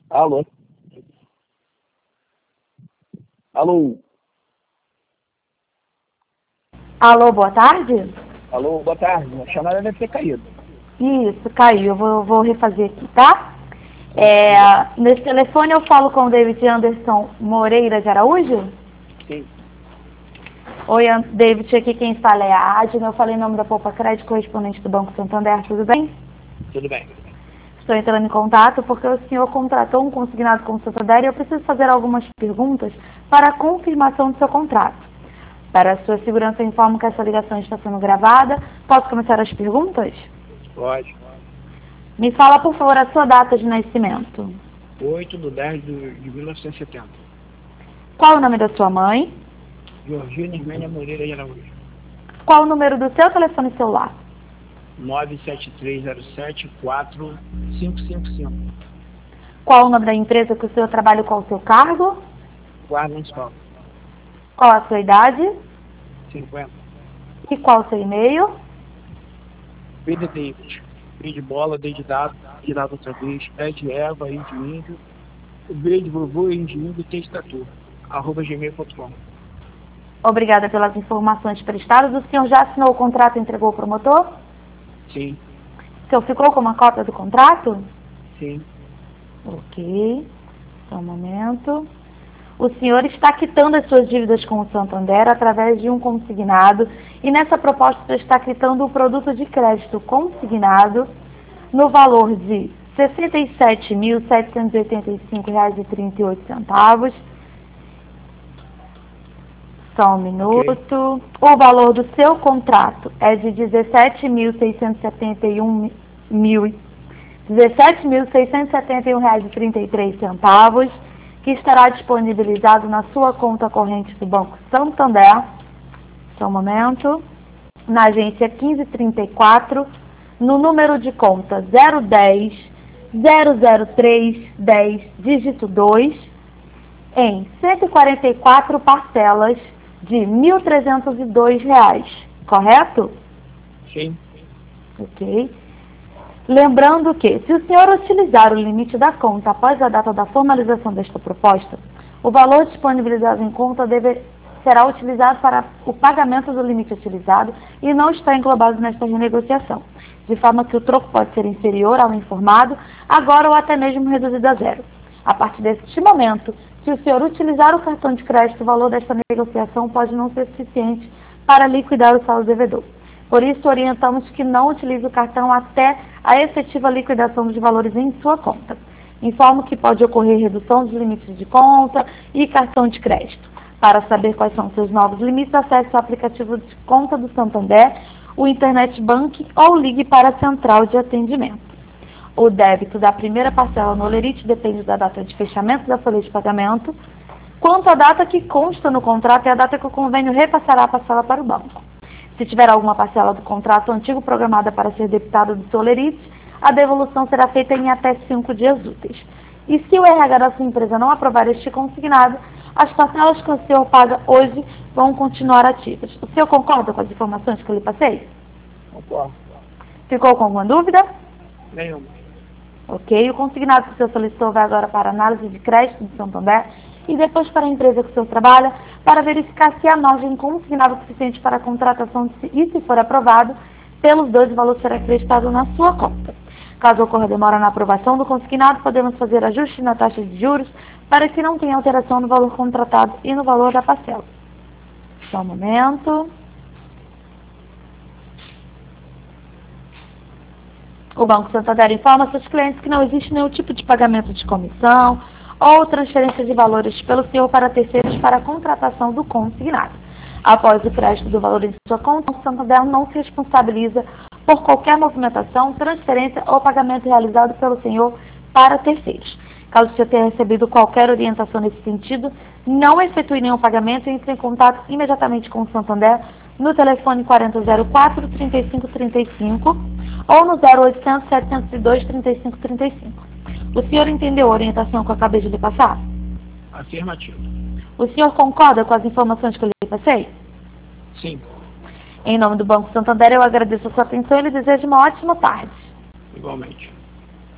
Alô? Alô? Alô, boa tarde? Alô, boa tarde. A chamada deve ter caído. Isso, caiu. Eu vou refazer aqui, tá? Nesse telefone eu falo com o David Anderson Moreira de Araújo? Sim. Oi, David, aqui quem fala é a Adna. Eu falei em nome da Poupa Crédito, correspondente do Banco Santander, tudo bem? Tudo bem. Estou entrando em contato porque o senhor contratou um consignado com o Santander e eu preciso fazer algumas perguntas para a confirmação do seu contrato. Para a sua segurança, eu informo que essa ligação está sendo gravada. Posso começar as perguntas? Pode. Me fala, por favor, a sua data de nascimento. 8/10/1970. Qual o nome da sua mãe? Georgina Ismênia Moreira de Araújo. Qual o número do seu telefone celular? 973074555. Qual o nome da empresa que o senhor trabalha e qual o seu cargo? Guarda Municipal. Qual a sua idade? 50. E qual o seu e-mail? B de David. B de bola, D de dado outra vez. E de Eva, I de índio. B de vovô, I de índio, T de tatu. @gmail.com. Obrigada pelas informações prestadas. O senhor já assinou o contrato e entregou ao promotor? Sim. O senhor ficou com uma cópia do contrato? Sim. Ok. Só um momento. O senhor está quitando as suas dívidas com o Santander através de um consignado e nessa proposta está quitando o produto de crédito consignado no valor de R$ 67.785,38. Só um minuto. Ok. O valor do seu contrato é de R$ 17.671,33, que estará disponibilizado na sua conta corrente do Banco Santander. Só um momento. Na agência 1534, no número de conta 010 003 10 dígito 2, em 144 parcelas de R$ 1.302, correto? Sim. Ok. Lembrando que, se o senhor utilizar o limite da conta após a data da formalização desta proposta, o valor disponibilizado em conta será utilizado para o pagamento do limite utilizado e não está englobado nesta renegociação, de forma que o troco pode ser inferior ao informado, agora ou até mesmo reduzido a zero. A partir deste momento, se o senhor utilizar o cartão de crédito, o valor desta negociação pode não ser suficiente para liquidar o saldo devedor. Por isso, orientamos que não utilize o cartão até a efetiva liquidação dos valores em sua conta. Informo que pode ocorrer redução dos limites de conta e cartão de crédito. Para saber quais são seus novos limites, acesse o aplicativo de conta do Santander, o Internet Banking ou ligue para a central de atendimento. O débito da primeira parcela no Olerite depende da data de fechamento da folha de pagamento, quanto à data que consta no contrato é a data que o convênio repassará a parcela para o banco. Se tiver alguma parcela do contrato antigo programada para ser debitada do seu Olerite, a devolução será feita em até 5 dias úteis. E se o RH da sua empresa não aprovar este consignado, as parcelas que o senhor paga hoje vão continuar ativas. O senhor concorda com as informações que eu lhe passei? Concordo. Ficou com alguma dúvida? Nenhuma. Ok, o consignado que o senhor solicitou vai agora para a análise de crédito do Santander e depois para a empresa que o senhor trabalha para verificar se há margem consignada suficiente para a contratação e, se for aprovado, pelos dois o valor será acreditado na sua conta. Caso ocorra demora na aprovação do consignado, podemos fazer ajuste na taxa de juros para que não tenha alteração no valor contratado e no valor da parcela. Só um momento. O Banco Santander informa seus clientes que não existe nenhum tipo de pagamento de comissão ou transferência de valores pelo senhor para terceiros para a contratação do consignado. Após o crédito do valor em sua conta, o Santander não se responsabiliza por qualquer movimentação, transferência ou pagamento realizado pelo senhor para terceiros. Caso você tenha recebido qualquer orientação nesse sentido, não efetue nenhum pagamento e entre em contato imediatamente com o Santander no telefone 4004-3535 ou no 0800-702-3535. O senhor entendeu a orientação que eu acabei de lhe passar? Afirmativo. O senhor concorda com as informações que eu lhe passei? Sim. Em nome do Banco Santander, eu agradeço a sua atenção e lhe desejo uma ótima tarde. Igualmente.